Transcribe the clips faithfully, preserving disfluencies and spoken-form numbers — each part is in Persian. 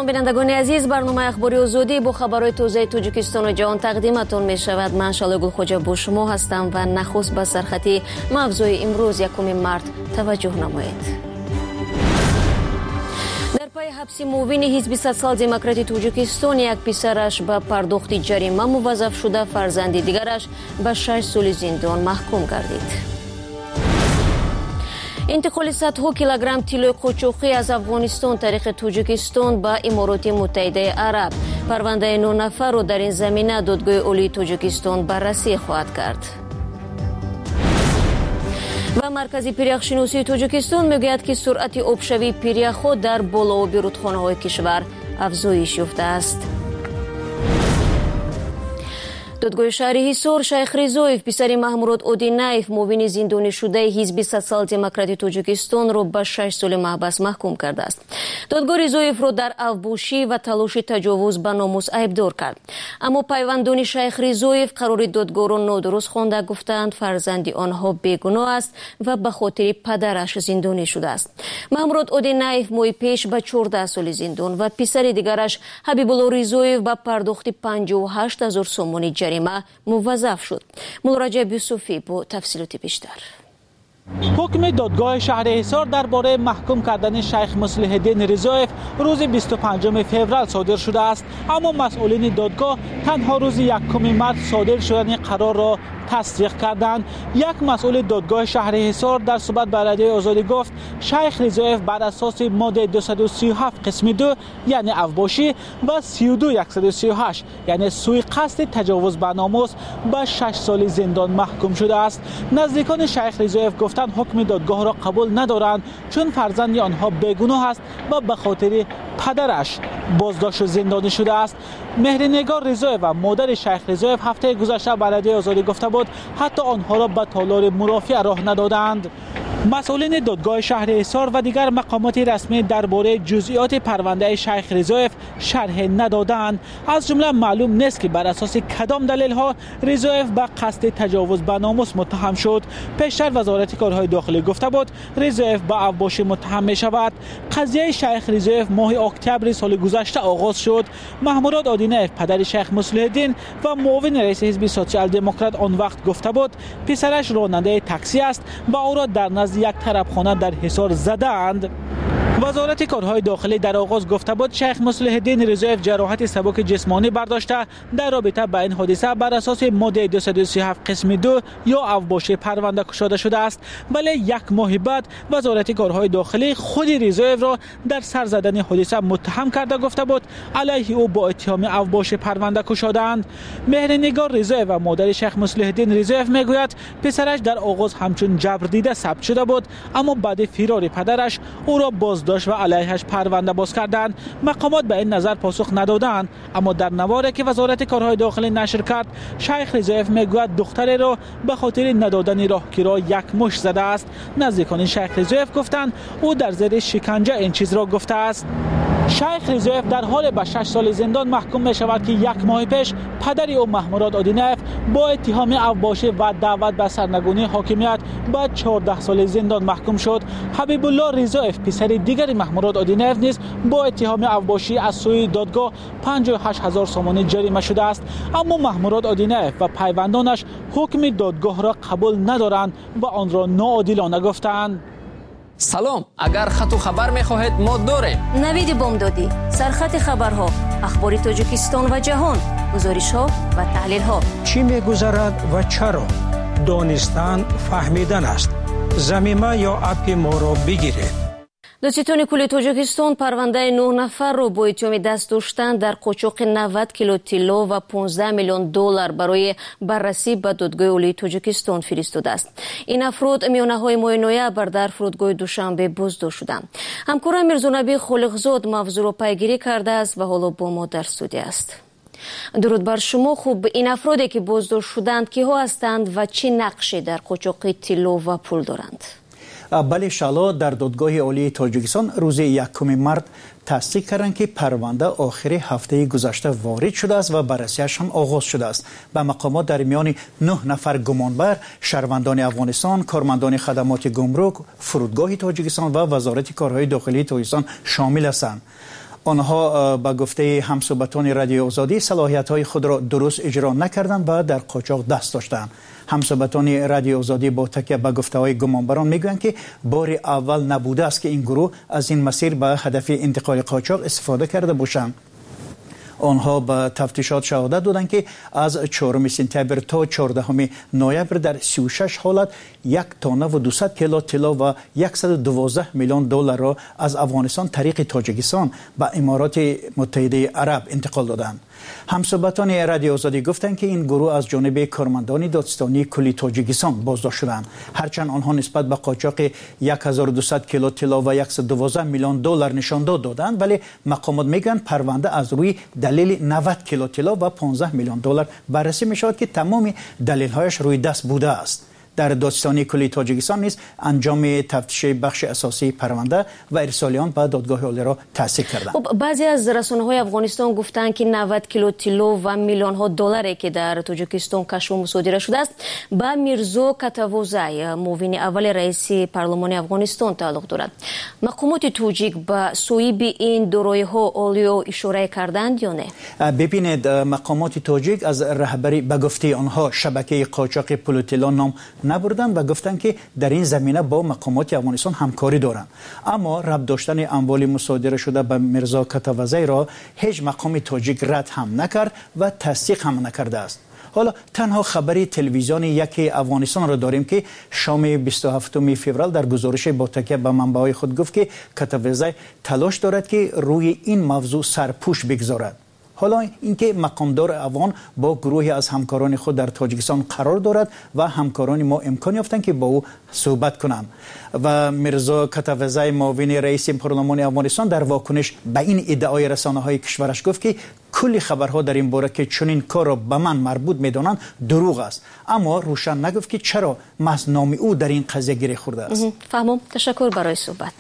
سلام بینندگان عزیز، برنامه اخباری آزادی با خبرهای تازه تاجیکستان و جهان تقدیمتون می شود. من شاله گلخوجه با شما هستم و نخست به سرخطی موضوع امروز یکم مارس توجه نمایید. در پای حبس معاون حزب سوسیال دموکراتی تاجیکستان یک پسرش به پرداخت جریمه موظف شده، فرزند دیگرش به شش سال زندان محکوم گردید. انتقال صدها کیلوگرم طلای قاچاقی از افغانستان طریق تاجیکستان به امارات متحده عرب. پرونده نه نفر را در این زمینه دادگاه عالی تاجیکستان بررسی خواهد کرد. و مرکز پریخشناسی تاجیکستان میگوید که سرعت آبشوی پریخ‌ها در بالابی رودخانه‌های کشور افزایش یافته است. دادگاه شهر حصار شیخ رضایف پسر محمود آدینایف معاون زندانی شده حزب سوسیال دموکراتی تاجیکستان را به شش سال محبس محکوم کرده است. دادگاه رضایف را در افباشی و تلاش تجاوز به ناموس عیبدار کرد، اما پیوندان شیخ رضایف قرار دادگاه را نادرست خوانده، گفتند فرزند آنها بیگناه است و به خاطر پدرش زندانی شده است. محمود آدینایف ماه پیش به چهارده سال زندان و پسر دیگرش حبیب الله رضایف به پرداخت پنجاه و هشت هزار سومانی جریمه موظف شد. مراجعه یوسفی با تفصیلات بیشتر. حکم دادگاه شهر حصار درباره محکوم کردن شیخ مصلح الدین رضایف روز بیست و پنجم فوریه صادر شده است، اما مسئولین دادگاه تنها روز یکم مارس صادر شدن قرار را تصدیق کردند. یک مسئول دادگاه شهر حصار در صحبت با رادیوی آزادی گفت شیخ رضایف بر اساس ماده دویست و سی و هفت قسم دو یعنی افباشی و سی و دو صد و سی و هشت یعنی سوء قصد تجاوز به ناموس به شش سال زندان محکوم شده است. نزدیکان شیخ رضایف گفتند حکم دادگاه را قبول ندارند چون فرزند آنها بیگناه است و به خاطر پدرش بازداشت و زندانی شده است. مهرنگار رضایف و مادر شیخ رضایف هفته گذشته به رادیوی آزادی گفته بود حتی آنها را به تالار مرافعه راه ندادند. مسئولین دادگاه شهر حصار و دیگر مقامات رسمی درباره جزئیات پرونده شیخ رضایف شرح ندادند. از جمله معلوم نیست که بر اساس کدام دلیل‌ها رضایف به قصد تجاوز به ناموس متهم شد. پیشتر وزارت کارهای داخلی گفته بود رضایف به افباشی متهم می شود. قضیه شیخ رضایف ماه اکتبر سال گذشته آغاز شد. محمود آدینایف پدر شیخ مصلح الدین و معاون رئیس حزب سوسیال دموکرات آن وقت گفته بود پسرش راننده تاکسی است و او را در نزد یک طرفخانه در حصار زدند. وزارت کارهای داخلی در آغاز گفته بود شیخ مصلح الدین رضایف جراحت سبک جسمانی برداشته در رابطه با این حادثه بر اساس ماده دویست و سی و هفت قسم دو یا افباشی پرونده گشوده شده است، ولی یک ماه بعد وزارت کارهای داخلی خود رضایف را در سر زدن حادثه متهم کرده گفته بود علیه او با اتهام افباشی پرونده گشودند. مهرنگار رضایف و مادر شیخ مصلح الدین رضایف میگوید پسرش در آغاز همچون جبر دیده ثبت شده بود، اما بعد فرار پدرش او را بازداشت و علیهش پرونده باز کردند. مقامات به این نظر پاسخ ندادند، اما در نواری که وزارت کارهای داخلی نشر کرد شیخ رضایف میگوید دختری را به خاطر ندادن راهگیرا یک مشت زده است. نزدیکان شیخ رضایف گفتند او در زیر شکنجه این چیز را گفته است. شیخ رضایف در حال به شش سال زندان محکوم می شود که یک ماه پیش پدر او محمود آدینایف با اتهام افباشی و دعوت به سرنگونی حاکمیت به چهارده سال زندان محکوم شد. حبیب الله رضایف پسر دیگر محمود آدینایف نیز با اتهام افباشی از سوی دادگاه پنجاه و هشت هزار سومانی جریمه شده است، اما محمود آدینایف و پیوندانش حکم دادگاه را قبول ندارند و آن را ناعادلانه گفتند. سلام، اگر خط و خبر می‌خواهید ما داریم. نوید بامدادی، سرخط خبرها، اخبار تاجیکستان و جهان، گزارش‌ها و تحلیل‌ها. چی می‌گذرد و چرا؟ دانستن فهمیدن است. زمینه یا اپ ما را بگیرید. دادستان کل تاجیکستان پرونده نه نفر را با اتهام دست داشتن در قاچاق نود کیلو طلا و پانزده میلیون دلار برای بررسی به دادگاه عالی تاجیکستان فرستاده است. این افراد میانه‌های ماه نوامبر در فرودگاه دوشنبه بازداشت شدند. همکارم میرزانبی خالقزاد موضوع را پیگیری کرده است و حالا با ما در استودیو است. درود بر شما. خوب، این افرادی که بازداشت شدند کیها هستند و چه نقشی در قاچاق طلا و پول دارند؟ بله شالا، در دادگاه عالی تاجیکستان روز یکم مارس تصدیق کردند که پرونده آخر هفته گذشته وارد شده است و بررسیش هم آغاز شده است. به مقامات در میان نه نفر گمانبر شهروندان افغانستان، کارمندان خدمات گمرک، فرودگاه تاجیکستان و وزارت کارهای داخلی تاجیکستان شامل هستند. آنها به گفته همصحبتان رادیو آزادی صلاحیت‌های خود را درست اجرا نکردند و در قاچاق دست داشتند. همصحبتان رادیو آزادی با تکیه به گفته‌های گمانبران میگویند که بار اول نبوده است که این گروه از این مسیر به هدف انتقال قاچاق استفاده کرده باشند. آنها به تفتیشات شهادت دادند که از چهارم سپتامبر تا چهاردهم نوامبر در سی و شش حالت یک تانه و دویست کیلو طلا و صد و دوازده میلیون دلار را از افغانستان طریق تاجیکستان به امارات متحده عرب انتقال دادند. همصحبتان رادیو آزادی گفتند که این گروه از جانب کارمندان دادستانی کلی تاجیکستان بازداشت شدند، هرچند آنها نسبت به قاچاق هزار و دویست کیلو طلا و صد و دوازده میلیون دلار نشانداد دادند، ولی مقامات میگویند پرونده از روی دلیل نود کیلو طلا و پانزده میلیون دلار بررسی می شود که تمام دلیل‌هایش روی دست بوده است. در دادستانی کلی تاجیکستان نیز انجام تفتیش بخش اساسی پرونده و ارسال آن به دادگاه عالی را تصدیق کردند. خب بعضی از رسانه‌های افغانستان گفتند که نود کیلو طلا و میلیون ها دلاری که در تاجیکستان کشف و مصادره شده است به میرزا کتاوزای معاون اول رئیس پارلمان افغانستان تعلق دارد. مقامات تاجیک به صویب این دارایی‌ها عالی اشاره کردند یا نه؟ ببینید، مقامات تاجیک از رهبری به گفته آنها شبکه قاچاق پول طلا نام نبردند و گفتند که در این زمینه با مقامات افغانستان همکاری دارند، اما ربط داشتن اموال مصادره شده به میرزا کتاوزای را هیچ مقام تاجیک رد هم نکرد و تصدیق هم نکرده است. حالا تنها خبری تلویزیونی یکی افغانستان را داریم که شام بیست و هفتم فوریه در گزارش با تکیه به منبع‌های خود گفت که کتاوزای تلاش دارد که روی این موضوع سرپوش بگذارد. حالا اینکه مقامدار افغان با گروهی از همکاران خود در تاجیکستان قرار دارد و همکاران ما امکان یافتند که با او صحبت کنند و میرزا کتاوزای معاون رئیس پارلمان افغانستان در واکنش به این ادعای رسانه‌های کشورش گفت که کلی خبرها در این باره که چنین کار را به من مربوط می‌دانند دروغ است، اما روشن نگفت که چرا محض نام او در این قضیه گره خورده است. فهمم. تشکر برای صحبت.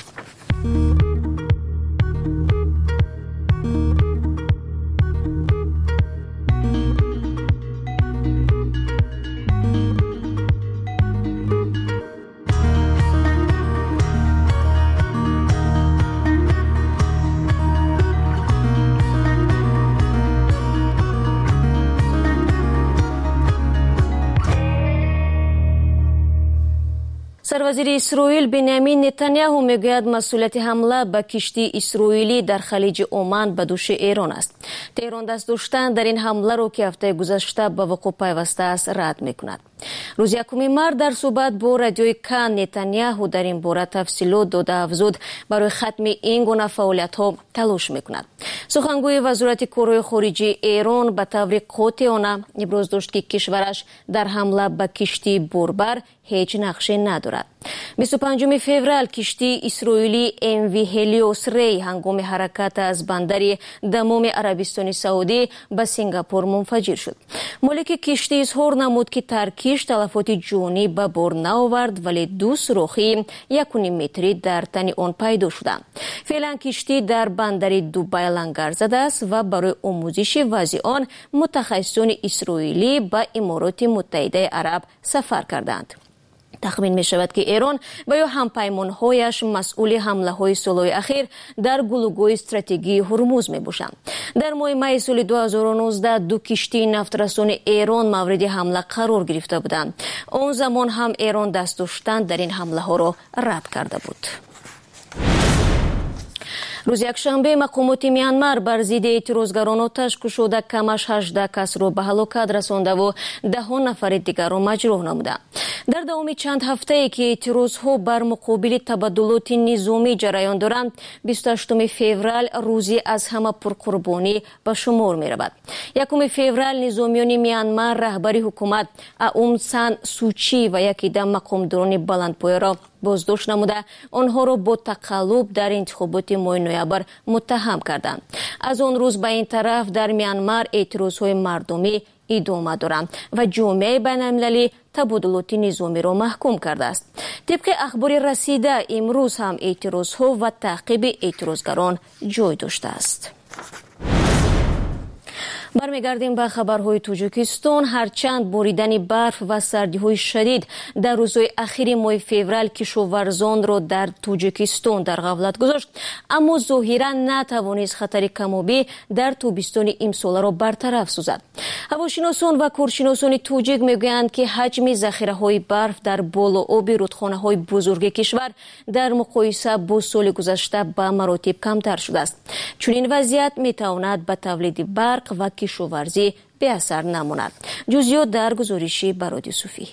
سروازیر اسرائیل بنیامین نتانیاهو میگوید مسئولیت حمله به کشتی اسرائیلی در خلیج عمان به دوش ایران است. تهران دست داشتن در این حمله رو که هفته گذشته به وقوع پیوسته است رد میکند. روز یکم مارس در صحبت با رادیوی کان نتانیاهو در این باره تفصیلات داده افزود برای ختم این گونه فعالیت‌ها تلاش میکند. سخنگوی وزارت کارهای خارجی ایران به طور قاطعانه ابراز داشت که کشورش در حمله به کشتی بربر هیچ نقشه ندارد. بیست و پنجم فوریه کشتی اسرائیلی ام وی هلیوس ری هنگام حرکت از بندر دمام عربستان سعودی به سنگاپور منفجر شد. مالک کشتی اظهار نمود که ترکیش تلفات جانی به بار نآورد، ولی دو سوراخی یک و نیم متری در تن آن پیدا شده. فعلا کشتی در بندر دوبای لنگر زده است و برای آموزش وضع آن متخصصان اسرائیلی به امارات متحده عرب سفر کردند. تخمین می شود که ایران و یا همپیمان‌هایش مسئول حمله‌های سال‌های اخیر در گلوگوی استراتژی هرمز می باشند. در ماه می سال دو هزار و نوزده دو کشتی نفت رسان ایران مورد حمله قرار گرفته بودند. آن زمان هم ایران دست داشتن در این حمله‌ها را رد کرده بود. روز یکشنبه مقامات میانمار بر ضد اعتراضگران آتش گشوده کمش هجده کس را به هلاکت رسانده و ده نفر دیگر را مجروح نموده. در دوام چند هفته ای که اعتراضها بر مقابل تبادلات نظامی جریان دارند، بیست و هشتم فوریه روزی از همه پرقربانی به شمار می رود. یکم فوریه نظامیان میانمار رهبری حکومت اون سان سوچی و یکی ده مقامداران بلندپایه را بازداشت نموده آنها را با تقلب در انتخابات ماه نوامبر متهم کردند. از آن روز به این طرف در میانمار اعتراضهای مردمی ادامه دارند و جامعه بین‌المللی تبادلات نظامی را محکوم کرده است. طبق اخبار رسیده امروز هم اعتراضها و تعقیب اعتراضگران جای داشته است. برمیگردیم به خبرهای توجیکستان. هرچند بریدن برف و سردی‌های شدید در روزهای اخیر ماه فوریه کشاورزان را در توجیکستان در غفلت گذاشت، اما ظاهراً نتوانست خطر کم‌آبی در تابستان امسال را برطرف سازد. هواشناسان و کارشناسان توجیک میگویند که حجم ذخیره‌های برف در بالائاب رودخانه‌های بزرگ کشور در مقایسه با سال گذشته به مراتب کمتر شده است. چنین وضعیت میتواند به تولید برق و کشاورزی به اثر نماند. جزئیات در گزارش برادی صوفی.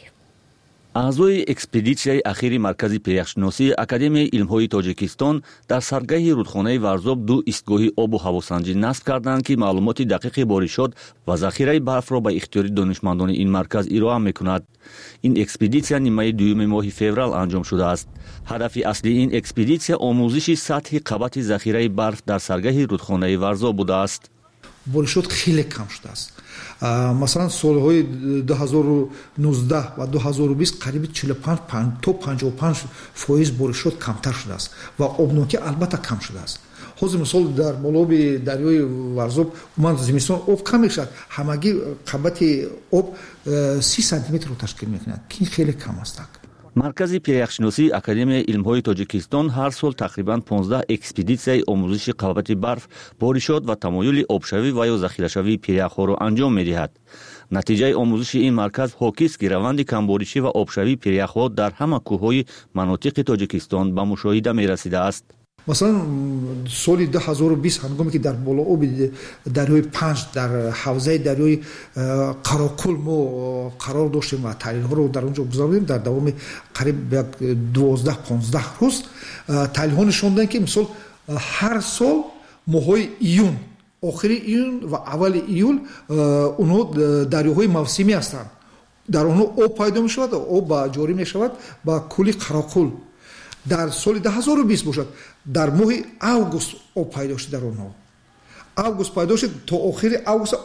اعضای اکسپدیسیای اخیر مرکز پیشنهادی اکادمی علم‌های تاجیکستان در سرگاه رودخانه ورزاب دو ایستگاه آب و هواسنجی نصب کردند که معلومات دقیق بارشات و ذخیره برف را به اختیار دانشمندان این مرکز ارائه می‌کند. این اکسپدیسیا نیمه دوم ماه فوریه انجام شده است. هدف اصلی این اکسپدیسیا آموزش سطح قبط ذخیره برف در سرگاه رودخانه ورزاب بوده است. بارشات خیلی کم شده است. مثلا سالهای دو هزار و نوزده و دو هزار و بیست قریب چهل و پنج تا پنجاه و پنج فایز بارشات کمتر شده است و آبناکی البته کم شده است. حاضر مثال در بالای دریای ورزاب من زمستان آب کم میشد، همگی قبط آب سی سانتی متر رو تشکیل میکند که خیلی کم است. مرکز پیشنهادی اکادمی علم‌های تاجیکستان هر سال تقریباً پانزده اکسپدیسیای آموزش قبط برف، بارشات و تمایل آبشوی و یا ذخیره‌شوی پیره‌ها را انجام می‌دهد. نتیجه آموزش این مرکز حاکی است که روند کمبارشی و آبشوی پیره‌ها در همه کوه‌های مناطق تاجیکستان به مشاهده می‌رسیده است. مثلا سال دو هزار و بیست هنگامی که در بالائاب دریای پنج در حوزه دریای قراقل ما قرار داشتیم و تحلیل ها رو در اونجا گذاردیم، در دوام قریب دوازده پانزده روز تحلیل ها نشون دادن که مثلا هر سال ماهای ایون، آخر ایون و اول ایول اونها دریاهای موسمی هستند، در اونها آب پیدا می شود و آب جاری می شود با کلی قراقل. در سال دو هزار و بیست باشد در ماه اوگوست آب پیدا شد، در اونها اوگوست پیدا شد تا آخر اوگوست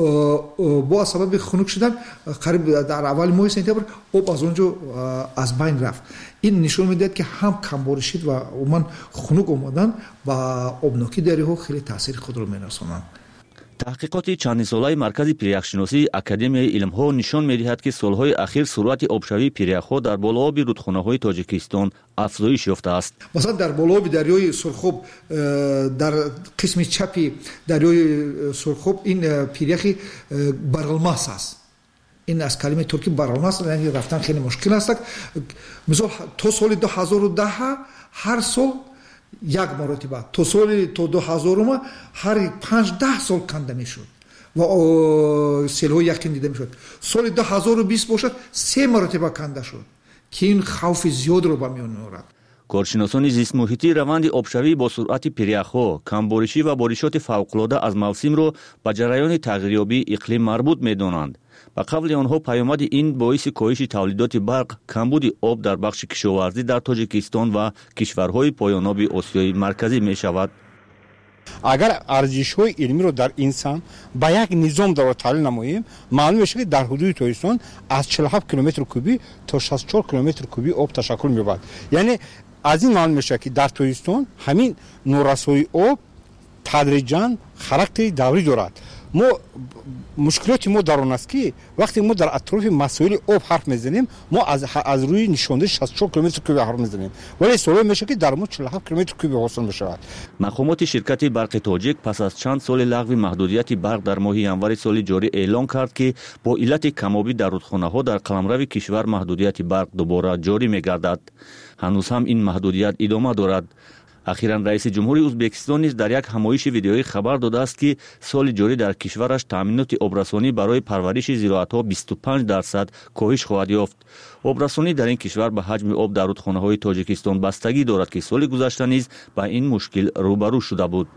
با سبب خنک شدن قریب در اول ماه سپتامبر آب از اونجا از بین رفت. این نشون میدهد که هم کمبارشی و عموما خنک آمدن و آبناکی دریاها خیلی تاثیر خود را می‌رسانند. تحقیقات چند ساله مرکز پیره‌شناسی اکادمی علم‌ها نشان می‌دهد که سال‌های اخیر سرعت آبشوی پیره‌ها در بالائاب رودخانه‌های تاجیکستان افزایش یافته است. مثلا در بالائاب دریای سرخاب در قسم چپی دریای سرخاب این پیره‌ای برالماس است. این از کلمه ترکی برالماس یعنی رفتن خیلی مشکل است. مثلا تا سال دو هزار و ده هر سال یک مرتبه تا سال تا دو هزار هر پنج ده سال کنده میشد و سیل‌ها یقین دیده میشد. سال دو هزار و بیست باشد سه مرتبه کنده شد که این خوف زیاد رو به میان میآورد. کارشناسان زیست محیطی روند آبشوی با سرعت پیره‌ها، کمبارشی و بارشات فوق‌العاده از موسم را به جریان تغییریابی اقلیم مربوط می‌دانند. به قبل آنها پیامد این باعث کاهش تولیدات برق، کمبود آب در بخش کشاورزی در تاجیکستان و کشورهای پایان‌آب آسیای مرکزی می شود. اگر ارزش‌های علمی رو در انسان با یک نظام در تحلیل نماییم، معلوم میشه که در حدود تاجیکستان از چهل و هفت کیلومتر کوبی تا شصت و چهار کیلومتر کوبی آب تشکل می‌یابد. یعنی از این معلوم میشه که در تاجیکستان همین نورسایی آب تدریجاً خاراکتر دوری دارد. ما مشکلات ما در اون است که وقتی ما در اطراف مسائل آب حرف میزنیم ما از از روی نشانده شصت و چهار کیلومتر کوبی حرف میزنیم، ولی سوال میشه که در ما چهل و هفت کیلومتر کوبی حاصل میشود. مقامات شرکت برق تاجیک پس از چند سال لغو محدودیت برق در ماه ینور سال جاری اعلام کرد که با علت کم‌آبی در رودخانه‌ها در قلمرو کشور محدودیت برق دوباره جاری میگردد. هنوز هم این محدودیت ادامه دارد. اخیراً رئیس جمهوری ازبکستان نیز در یک همایش ویدیویی خبر داده است که سال جاری در کشورش تامینات آبرسانی برای پرورش زراعت‌ها بیست و پنج درصد کاهش خواهد یافت. آبرسانی در این کشور به حجم آب در رودخانه‌های تاجیکستان بستگی دارد که سال گذشته نیز با این مشکل روبرو شده بود.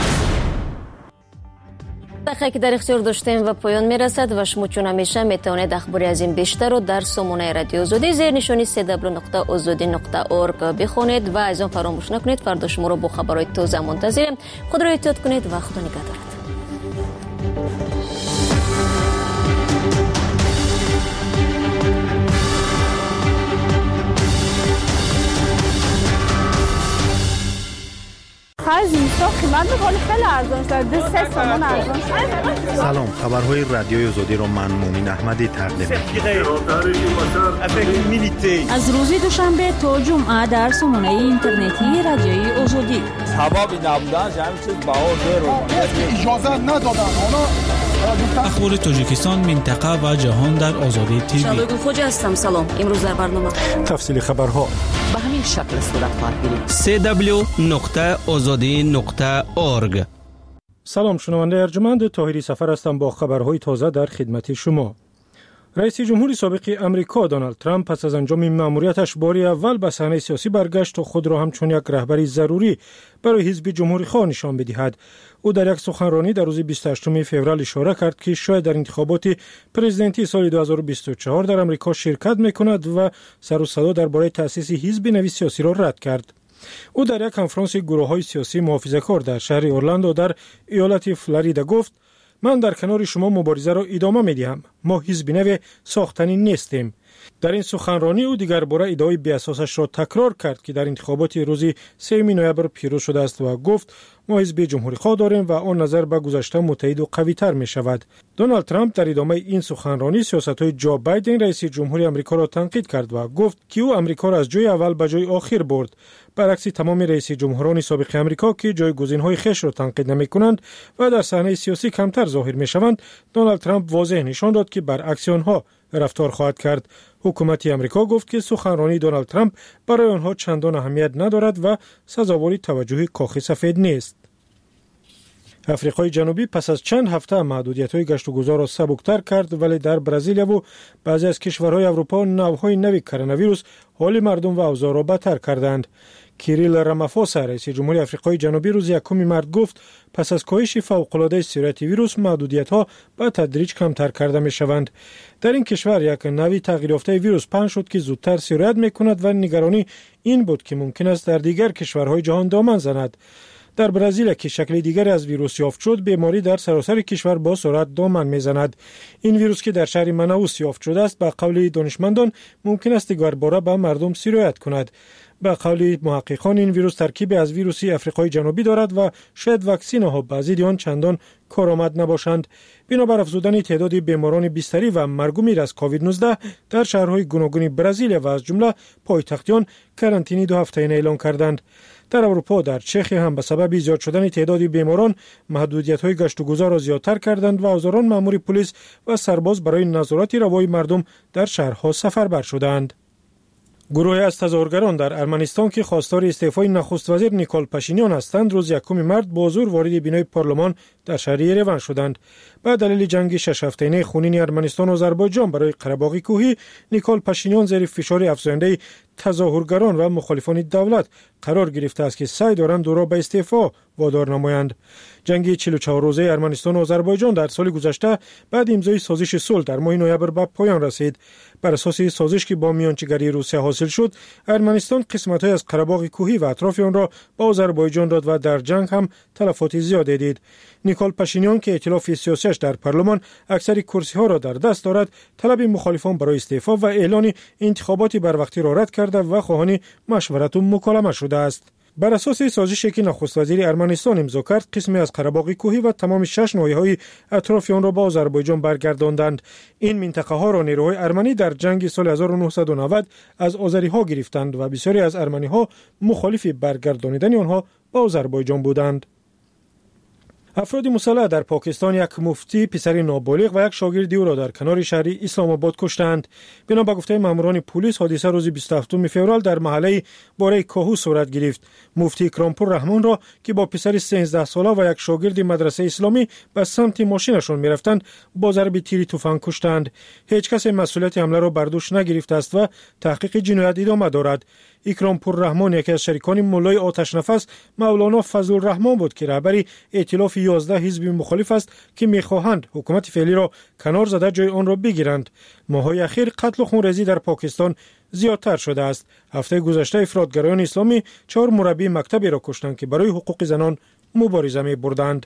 دقیقی که در اختیار داشتیم و پایان میرسد و شما چون همیشه میتوانید اخباری از این بیشتر رو در سامانه رادیو آزادی زیر نشانی سی دبلیو نقطه آزادی نقطه اورگ بخونید و از آن فراموش نکنید. فردا شما رو با خبرهای تازه منتظریم. خود را احتیاط کنید و خدا نگهدارت. خرج میسا قیمت میکنه خیلی ارزان شده دو سه تومن ارزان شده. سلام، خبرهای رادیوی آزادی رو من مومین احمدی تقدیم می‌کنم. از روز دوشنبه تا جمعه در سامانه اینترنتی رادیوی آزادی. سبب نبودن همین چیز بهار داره. اجازه ندادن اونا. اخبار تاجیکستان، منطقه و جهان در آزادی تیوی. شادو خوج هستم. سلام. امروز در برنامه تفصیل خبرها به همین شکل صورت خواهد گرفت. سی دبلیو نقطه آزادی نقطه اورگ. سلام، شنونده ارجمند، طاهری سفر هستم با خبرهای تازه در خدمت شما. رئیس جمهور سابق امریکا دونالد ترامپ پس از انجام مأموریتش باری اول به صحنه سیاسی برگشت تا خود را همچون یک رهبری ضروری برای حزب جمهوری‌خواه نشان بدهد. او در یک سخنرانی در روز بیست و هشتم فوریه اشاره کرد که شاید در انتخابات پرزیدنتی سال دو هزار و بیست و چهار در امریکا شرکت می‌کند و سر و صدا درباره تأسیس حزب نوی سیاسی را رد کرد. او در یک کنفرانس گروه‌های سیاسی محافظه‌کار در شهر اورلاندو در ایالت فلوریدا گفت: من در کنار شما مبارزه را ادامه می‌دهم. ما حزب نو ساختنی نیستیم. در این سخنرانی او دیگر باره ادعای بی‌اساسش را تکرار کرد که در انتخابات روز سوم نوامبر پیروز شده است و گفت ما حزب جمهوری‌خواه داریم و آن نظر به گذشته متحد و قوی‌تر می‌شود. دونالد ترامپ در ادامه این سخنرانی سیاست‌های جو بایدن رئیس جمهوری آمریکا را تنقید کرد و گفت که او آمریکا را از جای اول به جای آخر برد، برعکس تمام رئیس جمهوران سابق آمریکا که جایگزین‌های خویش را تنقید نمی‌کنند و در صحنه سیاسی کمتر ظاهر می‌شوند. دونالد ترامپ واضح نشان داد که برعکس آنها رفتار خواهد کرد. حکومت آمریکا گفت که سخنرانی دونالد ترامپ برای آنها چندان اهمیت ندارد و سزاوار توجه کاخ سفید نیست. آفریقای جنوبی پس از چند هفته محدودیت‌های گشت و گذار را سبکتر کرد، ولی در برزیل و بعضی از کشورهای اروپا نوع‌های نوی کرونا ویروس حال مردم و اوضاع را بدتر کردند. کیریل رامافوسا رئیس جمهوری آفریقای جنوبی روز یکم مارس گفت پس از کاهش فوق‌العاده سرعت ویروس محدودیت‌ها به تدریج کمتر کرده می‌شوند. در این کشور یک نوع تغییر یافته ویروس پنهان شد که زودتر سرایت می‌کند و نگرانی این بود که ممکن است در دیگر کشورهای جهان دامن زند. در برزیل که شکل دیگری از ویروس یافت شد، بیماری در سراسر کشور با سرعت دامن میزند. این ویروس که در شهر منائوس یافت شده است، به قول دانشمندان ممکن است دیگر باره به مردم سرایت کند. به قول محققان این ویروس ترکیبی از ویروسی آفریقای جنوبی دارد و شاید واکسین‌ها بعضی آن چندان کارآمد نباشند. بنابر افزودن تعداد بیماران بستری و مرگ و میر از کووید نوزده در شهرهای گوناگون برزیل و از جمله پایتخت آن کرانتینی دو هفته‌ای اعلام کردند. در اروپا در چخی هم به سبب زیاد شدن تعداد بیماران محدودیت‌های گشت و گذار را زیادتر کردند و هزاران مأمور پلیس و سرباز برای نظارت روای مردم در شهرها سفربر شدند. گروهی از تظاهرگران در ارمنستان که خواستار استعفای نخست وزیر نیکول پاشینیان هستند، روز یکم مارس با زور وارد بینای پارلمان در شهر یریون شدند. به دلیل جنگ شش هفته‌ای خونین ارمنستان و آذربایجان برای قره‌باغ کوهی، نیکول پاشینیان زیر فشار افزاینده تظاهرگران و مخالفان دولت قرار گرفته است که سعی دارند او را به استعفا وادار نمایند. جنگ چهل و چهار روزه ارمنستان و آذربایجان در سال گذشته بعد امضای سازش صلح در ماه نوامبر به پایان رسید. بر اساس سازش که با میانجیگری روسیه حاصل شد، ارمنستان قسمت‌های از قره‌باغ کوهی و اطراف آن را به آذربایجان داد و در جنگ هم تلفات زیادی دید. نیکول پاشینیان که ائتلاف سیاسیش در پارلمان اکثر کرسی‌ها را در دست دارد، طلب مخالفان برای استعفا و اعلان انتخابات بروقتی را رد کرده و خواهان مشورت و مکالمه شده است. بر اساس سازشی که نخست وزیر ارمنستان امضا کرد، قسمی از قره‌باغ کوهی و تمام شش ناحیه‌های اطراف آن را به آذربایجان برگرداندند. این منطقه‌ها را نیروهای ارمنی در جنگ سال هزار و نهصد و نود از آذری‌ها گرفتند و بسیاری از ارمنی‌ها مخالف برگردانیدن آنها به آذربایجان بودند. افراد مسلح در پاکستان یک مفتی پسر نابالغ و یک شاگرد او را در کنار شهر اسلام آباد کشتند. بنا به گفته ماموران پلیس، حادثه روز بیست و هفتم فوریه در محله باره کاهو صورت گرفت. مفتی اکرامپور رحمان را که با پسر سیزده ساله و یک شاگرد مدرسه اسلامی به سمت ماشینشان می‌رفتند، با ضرب تیری تفنگ کشتند. هیچ کس مسئولیت حمله را بر دوش نگرفته است و تحقیق جنایت ادامه دارد. اکرامپور رحمان یکی از شریکان مولای آتش نفس مولانا فضل الرحمن بود که رهبر ائتلاف یازده حزب مخالف است که می‌خواهند حکومت فعلی را کنار زده جای آن را بگیرند. ماه‌های اخیر قتل و خونریزی در پاکستان زیادتر شده است. هفته گذشته افراطگرایان اسلامی چهار مربی مکتبی را کشتند که برای حقوق زنان مبارزه می‌بردند.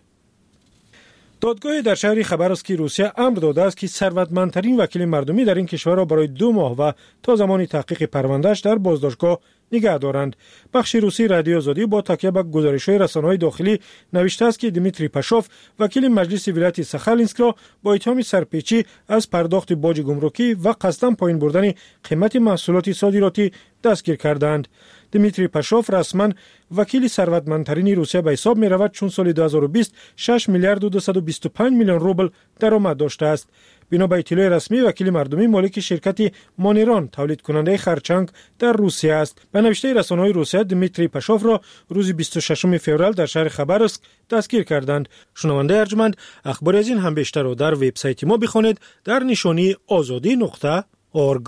دادگاه در شهر خبرسکی روسیه امر داده است که ثروتمندترین وکیل مردمی در این کشور را برای دو ماه و تا زمان تحقیق پروندهش در بازداشتگاه نگه دارند. بخش روسی رادیو آزادی با تکیه به گزارش‌های رسانه‌های داخلی نوشته است که دیمیتری پاشوف وکیل مجلس ولایت ساخالینسک را با اتهام سرپیچی از پرداخت باج گمرکی و قصداً پایین بردن قیمت محصولات صادراتی دستگیر کردند. دیمیتری پاشوف رسما وکیل ثروتمندترین روسیه به حساب می رود، چون سال دو هزار و بیست شش میلیارد و دویست و بیست و پنج میلیون روبل درآمد داشته است. بنا به اطلاع رسمی وکیل مردمی مالک شرکت مانیران تولید کننده خرچنگ در روسیه است. به نوشته رسانه‌های روسیه دیمیتری پاشوف را روز بیست و ششم فوریه در شهر خبرسک دستگیر کردند. شنونده ارجمند، اخبار از این هم بیشتر رو در وبسایت ما بخوانید در نشانی آزادی نقطه اورگ.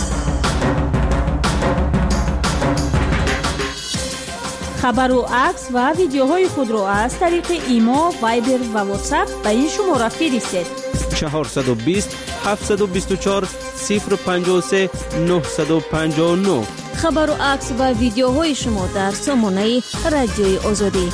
خبر و عکس و ویدیوهای خود را از طریق ایما، وایبر و واتساپ به این شماره فرستید: چهارصد و بیست هفتصد و بیست و چهار صفر پنجاه و سه نهصد و پنجاه و نه. خبر و عکس و ویدیوهای شما در سامانه رادیوی آزادی.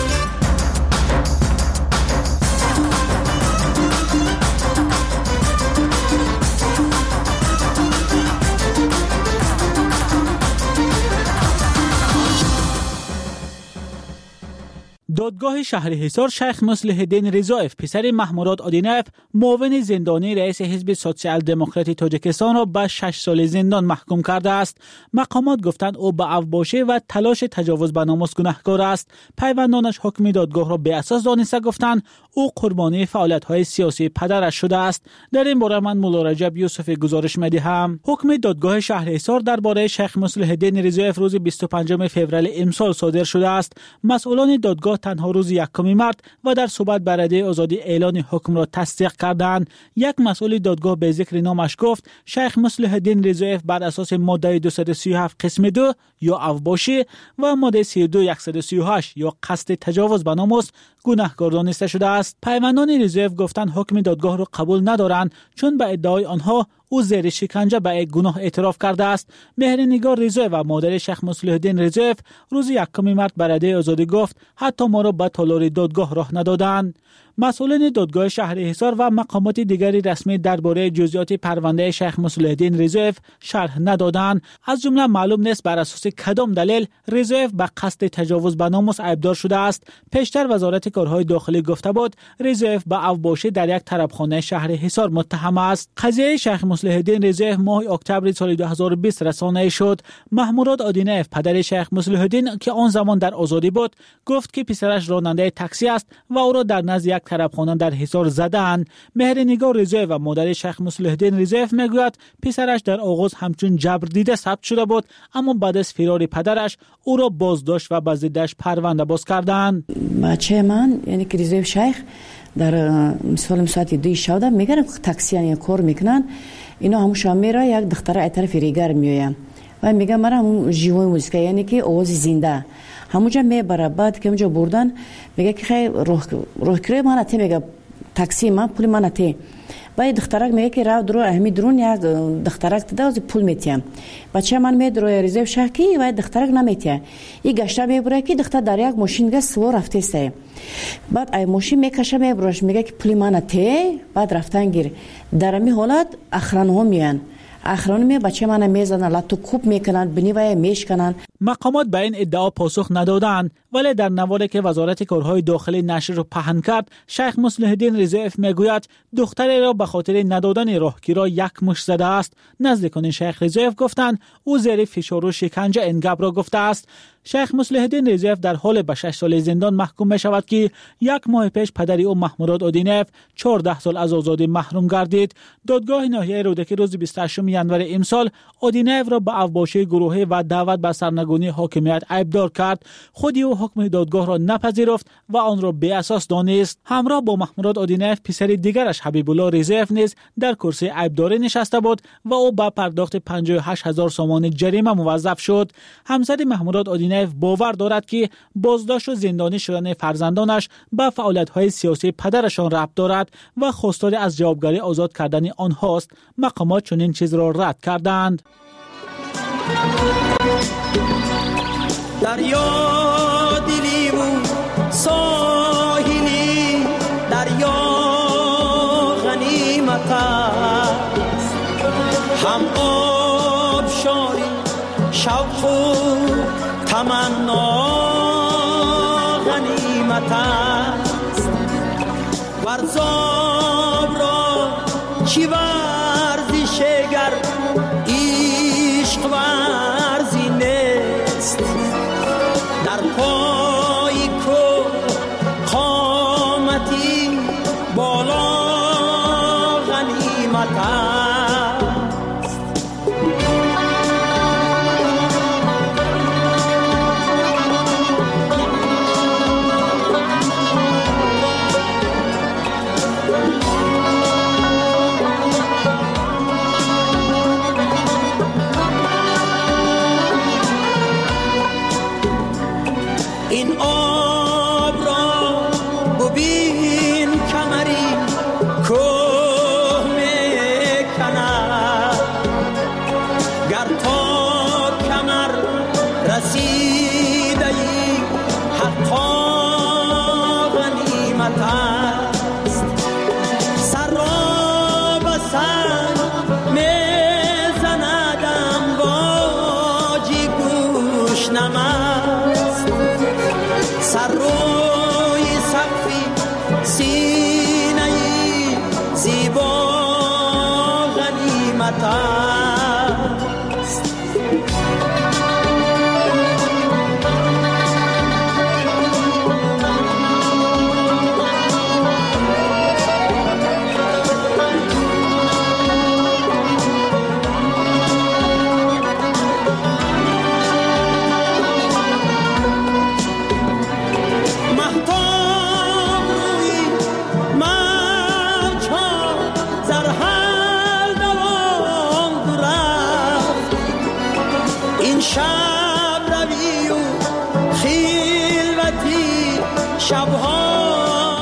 دادگاه شهر حصار شیخ مصلح الدین رضایف پسر محمود آدینایف معاون زندانی رئیس حزب سوسیال دموکراتی تاجیکستان را به شش سال زندان محکوم کرده است. مقامات گفتند او به افباشی و تلاش تجاوز به ناموس گناهکار است. پیوندانش حکم دادگاه را به اساس دانسته گفتند او قربانی فعالیت‌های سیاسی پدرش شده است. در این باره من مولا رجب یوسف گزارش می‌دهم. حکم دادگاه شهر حصار درباره شیخ مصلح الدین رضایف روز بیست و پنجم فوریه امسال صادر شده است. مسئولان دادگاه تنها روز یکم مارس و در صحبت به رده آزادی اعلان حکم را تصدیق کردند. یک مسئول دادگاه به ذکر نامش گفت شیخ مصلح الدین رضایف بر اساس ماده دویست و سی و هفت قسم دو یا افباشی و ماده سی و دو صد و سی و هشت یا قصد تجاوز به ناموس گناهکار دانسته شده است. پیوندان رضایف گفتند حکم دادگاه را قبول ندارند، چون به ادعای آنها او زیر شکنجه به یک گناه اعتراف کرده است. مهرنگار رضایف و مادر شیخ مصلح الدین رضایف روز یکم مارس به رده آزادی گفت حتی ما را به تالار دادگاه راه ندادند. مسئولین دادگاه شهر حصار و مقامات دیگری رسمی درباره جزئیات پرونده شیخ مصلح الدین رضایف شرح ندادند. از جمله معلوم نیست بر اساس کدام دلیل رضایف به قصد تجاوز به ناموس عیبدار شده است. پیشتر وزارت کارهای داخلی گفته بود رضایف به افباشی در یک طرفخانه شهر حصار متهم است. قضیه شیخ مصلح الدین رضایف ماه اکتبر سال دو هزار و بیست رسانه‌ای شد. محمود آدینایف پدر شیخ مصلح الدین که آن زمان در آزادی بود گفت که پسرش راننده تاکسی است و او را در نزد یک طرفخانه در حصار زدند. مهرنگار رضایف و مادر شیخ مصلح الدین رضایف میگوید پسرش در آغاز همچون جبر دیده ثبت شده بود، اما بعد از فرار پدرش او را بازداشت و به ضدش پرونده باز کردند. بچه من یعنی که رضایف شیخ در مثال ساعت دو شب میگن تاکسی یعنی کار میکنن، اینا همش میره یک دختره طرف ریگر میآید و میگه مرا همون جیوی موزیک یعنی که آواز زنده همونجا میبره. بعد که اونجا بردن میگه که خیلی روح روح کره من اتی میگه تاکسی من پول من اتی. بعد دخترک میگه که راه درو اهمی درون یک دخترک تدا از پول میتیم. بچه من میدرو رضایف شکی و دخترک نمیتیه. این گشته میبره که دختر در یک ماشین گه سوار رفته است. بعد ای ماشین میکشه میبرش میگه که پول من اتی. بعد رفتن گیر در می حالت اخران ها میان اخران می بچه من میزنن لاتو کوب میکنن بنیوای میشکنن. مقامات به این ادعا پاسخ ندادند، ولی در نوالی که وزارت کارهای داخلی نشر را پهن کرد شیخ مصلح الدین رضایف میگوید دختری را به خاطر ندادن راهگیرا یک مشت زده است. نزدیکان شیخ رضایف گفتند او زیر فشار و شکنجه این گپ را گفته است. شیخ مصلح الدین رضایف در حال به شش سال زندان محکوم می شود که یک ماه پیش پدری او محمود آدینایف چهارده سال از آزادی محروم گردید. دادگاه ناحیه رودکی روز بیست و هشتم ژانویه امسال آدینایف را به افباشی گروهی و دعوت به سرنگونی حاکمیت عیبدار کرد. خودی او حکم دادگاه را نپذیرفت و آن را بی اساس دانست. همراه با محمود آدینایف پسر دیگرش حبیب الله رضایف نیز در کرسی عیبداری نشسته بود و او با پرداخت پنجاه و هشت هزار سومان جریمه موظف شد. همسر محمود آدینایف باور دارد که بازداشت و زندانی شدن فرزندانش به فعالیت‌های سیاسی پدرشان ربط دارد و خواستار از جوابگری آزاد کردن آنهاست. مقامات چنین چیز را رد کردند. دریا دلیمون ساحلی دریا غنیمت است هم آب شاری شوق تمنا غنیمت است ورزاب را چی ورزش گر عشق ورزی نیست در پای کو قامتی بالا غنیمت است. این آب را ببین کمری کوه میکند گر تا کمر رسیده ای حقا غنیمت است سر را به سر میزند امواجی گوش نمست سر روی سقفی سینه زیبا غنیمت است. شب روی و خلوتی شبها.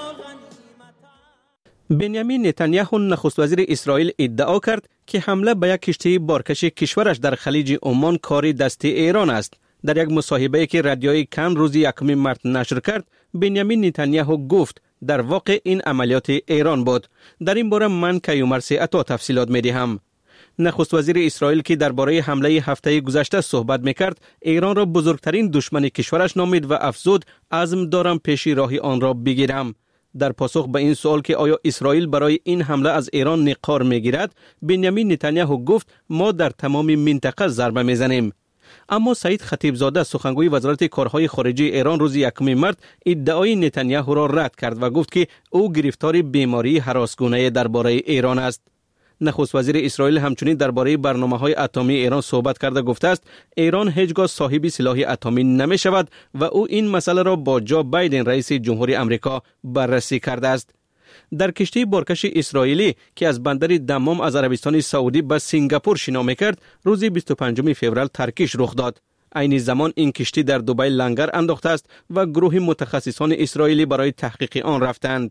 بنیامین نتانیاهو نخست وزیر اسرائیل ادعا کرد که حمله به یک کشتی بارکش کشورش در خلیج عمان کار دست ایران است. در یک مصاحبه‌ای که رادیوی کن روز یکم مارس نشر کرد، بنیامین نتانیاهو گفت در واقع این عملیات ایران بود. در این باره من کیومرث عطا تفصیلات می‌دهم. نخست وزیر اسرائیل که درباره حمله هفته گذشته صحبت میکرد، ایران را بزرگترین دشمن کشورش نامید و افزود عزم دارم پیشی راه آن را بگیرم. در پاسخ به این سوال که آیا اسرائیل برای این حمله از ایران نقار میگیرد، بنیامین نتانیاهو گفت ما در تمام منطقه ضربه میزنیم. اما سعید خطیبزاده سخنگوی وزارت کارهای خارجه ایران روز یکم مارس ادعای نتانیاهو را رد کرد و گفت که او گرفتار بیماری هراسگونه درباره ایران است. نخست وزیر اسرائیل همچنین درباره برنامه‌های اتمی ایران صحبت کرده گفته است ایران هیچگاه صاحب سلاح اتمی نمی شود و او این مسئله را با جو بایدن رئیس جمهوری آمریکا بررسی کرده است. در کشتی بارکش اسرائیلی که از بندر دمام از عربستان سعودی به سنگاپور شنا می‌کرد، روز بیست و پنجم فوریه ترکیش رخ داد. عین زمان این کشتی در دبی لنگر انداخته است و گروه متخصصان اسرائیلی برای تحقیق آن رفتند.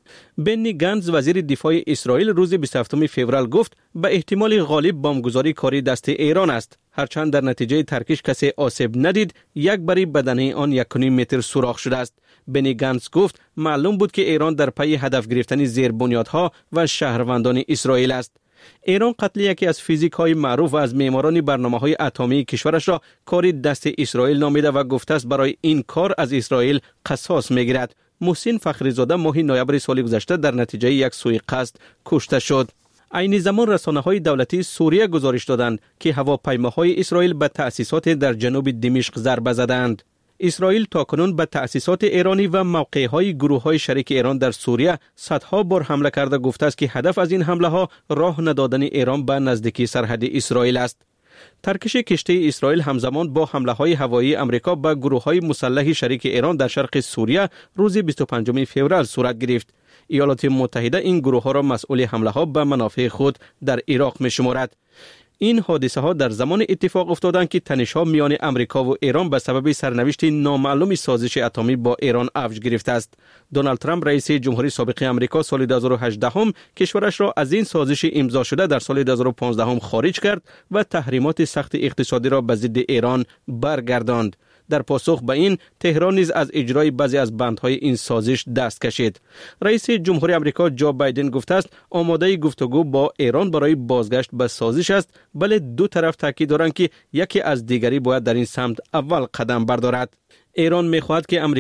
بنی گانتز وزیر دفاع اسرائیل روز بیست و هفتم فوریه گفت به احتمال غالب بمبگذاری کاری دست ایران است، هرچند در نتیجه ترکیش کسی آسیب ندید، یک بری بدنه آن یک و نیم متر سوراخ شده است. بنی گانتز گفت معلوم بود که ایران در پی هدف گرفتن زیربنیادها و شهروندان اسرائیل است. ایران قتل یکی از فیزیک‌های معروف و از معماران برنامه‌های اتمی کشورش را کاری دست اسرائیل نامیده و گفته است برای این کار از اسرائیل قصاص می‌گیرد. محسن فخریزاده ماه نوامبر سال گذشته در نتیجه یک سوءقصد کشته شد. عین زمان رسانه‌های دولتی سوریه گزارش دادند که هواپیماهای اسرائیل به تأسیسات در جنوب دمشق ضربه زدند. اسرائیل تاکنون به تأسیسات ایرانی و موقع‌های گروه‌های شریک ایران در سوریه صدها بار حمله کرده گفته است که هدف از این حمله‌ها راه ندادن ایران به نزدیکی سرحد اسرائیل است. ترکش کشتی اسرائیل همزمان با حمله‌های هوایی آمریکا به گروه‌های مسلح شریک ایران در شرق سوریه روز بیست و پنجم فوریه صورت گرفت. ایالات متحده این گروه‌ها را مسئول حمله‌ها به منافع خود در عراق می‌شمارد. این حادثه ها در زمان اتفاق افتادند که تنش‌ها میان آمریکا و ایران به سبب سرنوشت نامعلوم سازش اتمی با ایران اوج گرفته است. دونالد ترامپ رئیس جمهوری سابق آمریکا سال دو هزار و هجده هم کشورش را از این سازش امضا شده در سال دو هزار و پانزده هم خارج کرد و تحریمات سخت اقتصادی را به ضد ایران برگرداند. در پاسخ به این تهران نیز از اجرای بعضی از بندهای این سازش دست کشید. رئیس جمهوری آمریکا جو بایدن گفته است آماده گفتگو با ایران برای بازگشت به سازش است، ولی دو طرف تاکید دارند که یکی از دیگری باید در این سمت اول قدم بردارد. ایران می‌خواهد که